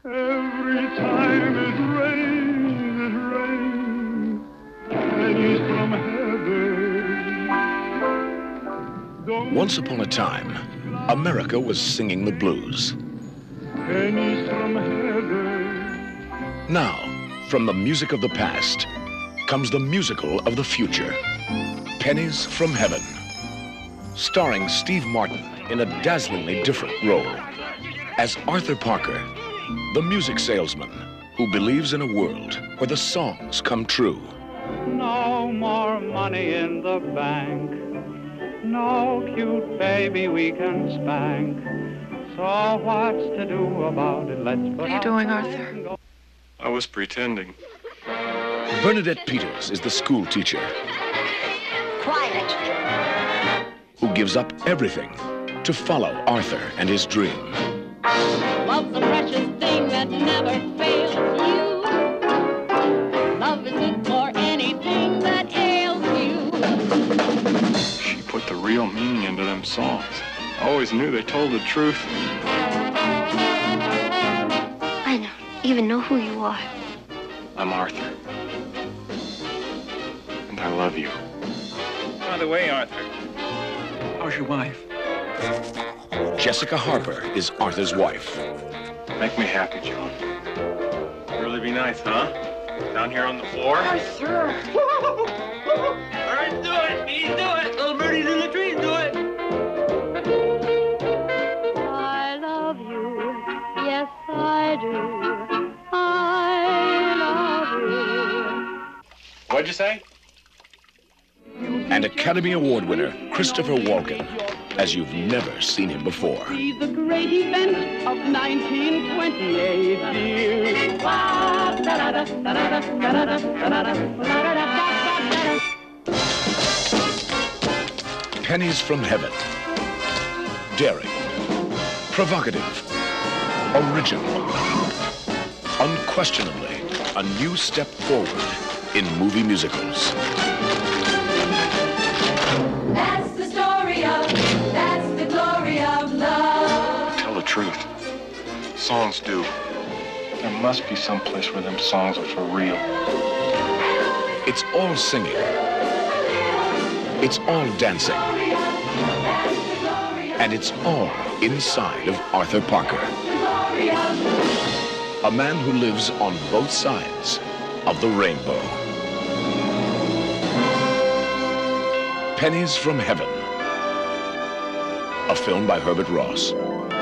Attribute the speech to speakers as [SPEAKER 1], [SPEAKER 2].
[SPEAKER 1] Every time it rains, pennies from heaven.
[SPEAKER 2] Once upon a time, America was singing the blues.
[SPEAKER 1] Pennies from heaven.
[SPEAKER 2] Now, from the music of the past, comes the musical of the future, Pennies from Heaven. Starring Steve Martin in a dazzlingly different role as Arthur Parker, the music salesman who believes in a world where the songs come true.
[SPEAKER 3] No more money in the bank, no cute baby we can spank. So what's to do about it? Let's put
[SPEAKER 4] What are you doing, Arthur?
[SPEAKER 5] I was pretending.
[SPEAKER 2] Bernadette Peters is the school teacher.
[SPEAKER 6] Quiet.
[SPEAKER 2] Who gives up everything to follow Arthur and his dream.
[SPEAKER 6] Love's a precious thing that never fails you. Love is good for anything that ails you.
[SPEAKER 5] She put the real meaning into them songs. I always knew they told the truth.
[SPEAKER 4] I don't even know who you are.
[SPEAKER 5] I'm Arthur. And I love you.
[SPEAKER 7] By the way, Arthur, how's your wife?
[SPEAKER 2] Jessica Harper is Arthur's wife.
[SPEAKER 5] Make me happy, John.
[SPEAKER 7] Really be nice, huh? Down here on the floor?
[SPEAKER 6] Arthur.
[SPEAKER 7] All right, do it. Bees, do it. Little birdies in the trees, do it.
[SPEAKER 6] I love you. Yes, I do. I love you.
[SPEAKER 7] What'd you say?
[SPEAKER 2] And Academy Award winner Christopher Walken, as you've never seen him before.
[SPEAKER 3] See the great event of 1928, dear.
[SPEAKER 2] Pennies from Heaven. Daring, provocative, original, unquestionably a new step forward in movie musicals.
[SPEAKER 8] That's the glory of love.
[SPEAKER 5] Tell the truth. Songs do. There must be some place where them songs are for real.
[SPEAKER 2] It's all singing. It's all dancing. And it's all inside of Arthur Parker. A man who lives on both sides of the rainbow. Pennies from Heaven. A film by Herbert Ross.